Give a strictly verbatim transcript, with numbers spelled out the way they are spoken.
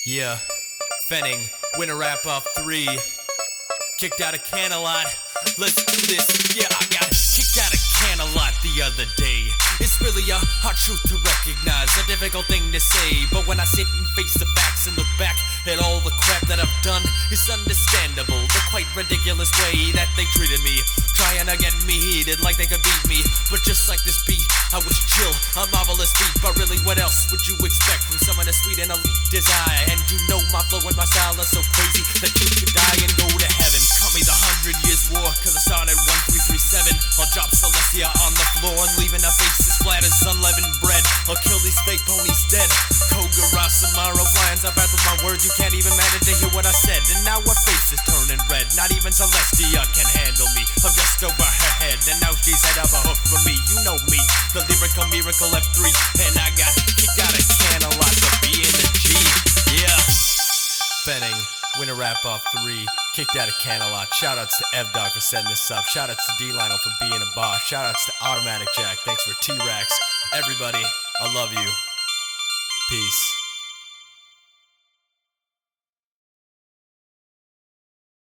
Yeah, Fenning, winner wrap off three. Kicked out of Canalot. Let's do this. Yeah, I got kicked out of Canalot the other day. It's really a hard truth to recognize, a difficult thing to say. But when I sit and face the facts and look back at all the crap that I've done, it's understandable the quite ridiculous way that they treated me, trying to get me heated like they could beat me. But just like this beat, I was chill, a marvelous beat. But really, what else would you expect from someone as sweet and elite as I? And you know my flow and my style are so crazy that you could die and go to heaven. Call me the Hundred Years War, cause I started one three three seven. I'll drop Celestia on the floor and leaving her faces flat as sun-leavened bread. I'll kill these fake ponies dead. Kogara, Samara, flying up after my words. You can't even manage to hear what I said. And now her face is turning red. Not even Celestia can handle me. I'm just over her head, and now she's head of a hook for me. You know me, the lyrical miracle F three. And I got kicked out of Canalot for being a G. Yeah. Fenning, winner wrap off three. Kicked out of Canalot. Shoutouts to Evdog for setting this up. Shoutouts to D-Lionel for being a boss. Shoutouts to Automatic Jack. Thanks for T-Rex. Everybody, I love you. Peace.